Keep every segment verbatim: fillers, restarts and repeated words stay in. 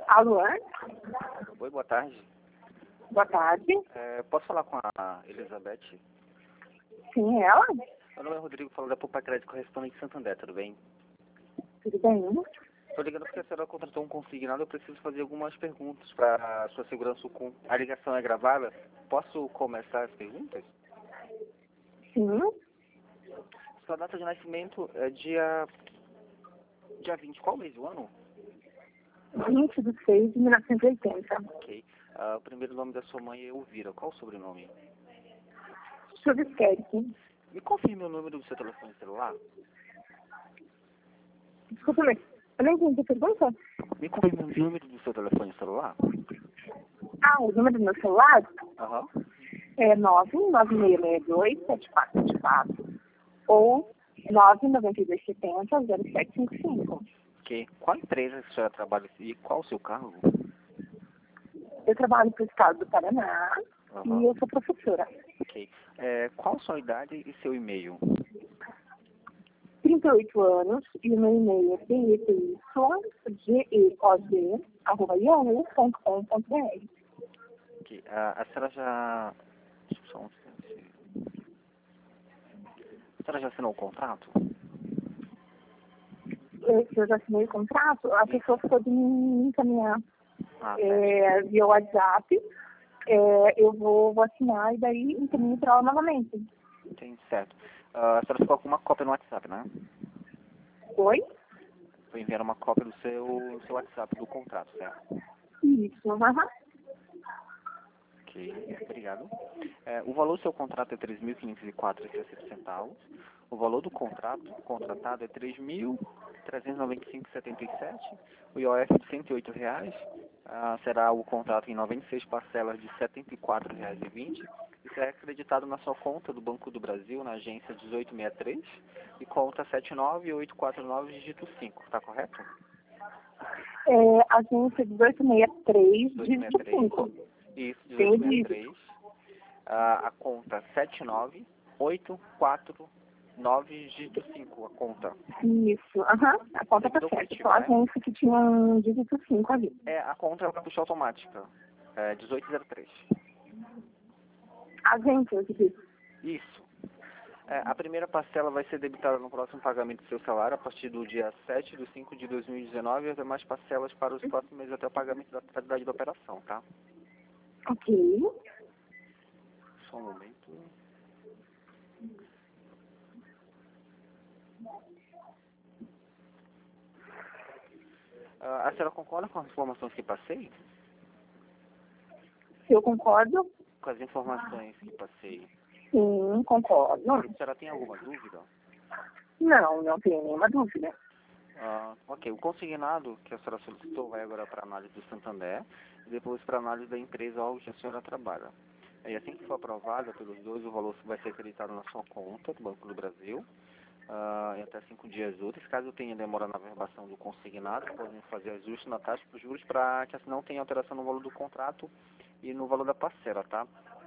Alô? Oi, boa tarde. Boa tarde. É, posso falar com a Elizabeth? Sim, ela? Meu nome é Rodrigo, falo da Poupa Crédito Correspondente de Santander, tudo bem? Tudo bem? Estou ligando porque a senhora contratou um consignado, eu preciso fazer algumas perguntas para a sua segurança com a ligação é gravada. Posso começar as perguntas? Sim. Sua data de nascimento é dia, dia vinte, qual mês do ano? vinte de seis de mil novecentos e oitenta. Ok. Ah, o primeiro nome da sua mãe é Elvira, qual o sobrenome? Chubisquete. Me confirme o número do seu telefone celular. Desculpa, mas eu não entendi a pergunta. Me confirme o número do seu telefone celular. Ah, o número do meu celular Aham. é nove nove seis seis dois sete quatro sete quatro ou nove nove dois sete zero zero sete cinco cinco. Ok. Qual empresa que a senhora trabalha e qual o seu cargo? Eu trabalho para o estado do Paraná Aham. e eu sou professora. Ok. É, qual a sua idade e seu e-mail? trinta e oito anos e o meu e-mail é b e t y g e o z arroba yahoo ponto com ponto b r. Ok. A, a senhora já... Deixa eu só um instante. A senhora já assinou o contrato? Se eu já assinei o contrato, a pessoa ficou de me encaminhar Ah, é, via WhatsApp. É, eu vou, vou assinar e daí encaminho para ela novamente. tem certo. Ah, a senhora ficou com uma cópia no WhatsApp, né? Oi? Foi enviar uma cópia do seu, seu WhatsApp do contrato, certo? Isso. Aham. Ok, obrigado. É, o valor do seu contrato é três mil quinhentos e quatro reais e sessenta centavos. O valor do contrato contratado é três mil trezentos e noventa e cinco reais e setenta e sete centavos. O I O F de cento e oito reais. Ah, será o contrato em noventa e seis parcelas de setenta e quatro reais e vinte centavos. E será acreditado na sua conta do Banco do Brasil, na agência dezoito sessenta e três e conta sete nove oito quatro nove, dígito cinco. Está correto? É, agência dezoito sessenta e três, dígito dezoito sessenta e três. cinco. Isso, Tem o dezoito sessenta e dígito. três. Ah, a conta sete nove oito quatro nove, dígito cinco, a conta. Isso. Aham. A conta tá Débito certa. positivo, Só a né? agência que tinha um dígito cinco ali. É, a conta ela puxa automática. É dezoito zero três. Agência, eu disse. Isso. É, a primeira parcela vai ser debitada no próximo pagamento do seu salário a partir do dia sete de cinco de dois mil e dezenove e as demais parcelas para os próximos meses até o pagamento da totalidade da operação, tá? Ok. Só um momento. Ah, a senhora concorda com as informações que passei? Se eu concordo? Com as informações que passei. Sim, concordo. A senhora tem alguma dúvida? Não, não tenho nenhuma dúvida. Ah, ok, o consignado que a senhora solicitou vai agora para análise do Santander e depois para análise da empresa onde a senhora trabalha. E assim que for aprovada pelos dois, o valor vai ser acreditado na sua conta do Banco do Brasil ah, em até cinco dias úteis. Caso tenha demora na verbação do consignado, podem fazer ajuste na taxa dos juros para que assim não tenha alteração no valor do contrato e no valor da parcela, tá?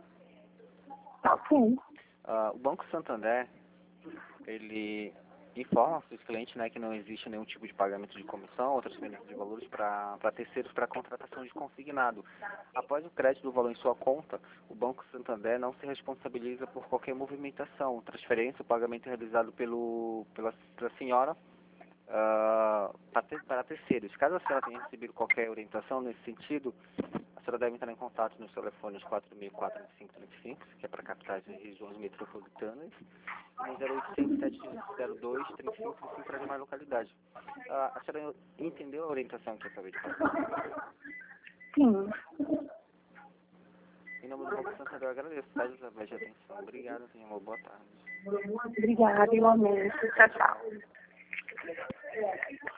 Ok. Ah, o Banco Santander, ele informa aos seus clientes, né, que não existe nenhum tipo de pagamento de comissão ou transferência de valores para terceiros para contratação de consignado. Após o crédito do valor em sua conta, o Banco Santander não se responsabiliza por qualquer movimentação, transferência ou pagamento realizado pelo, pela, pela senhora uh, para, ter, para terceiros. Caso a senhora tenha recebido qualquer orientação nesse sentido, a senhora deve entrar em contato nos telefones quatro mil e quatro, vinte e cinco, trinta e cinco, que é para capitais e regiões metropolitanas, e no zero oitocentos, sete zero dois, trinta e cinco, trinta e cinco para demais localidades. Ah, a senhora entendeu a orientação que eu acabei de passar? Sim. Em nome do Banco Santander, eu agradeço, tá, Elizabeth, de atenção. Obrigado, tenha uma boa tarde. Obrigada, igualmente. Tchau, tchau.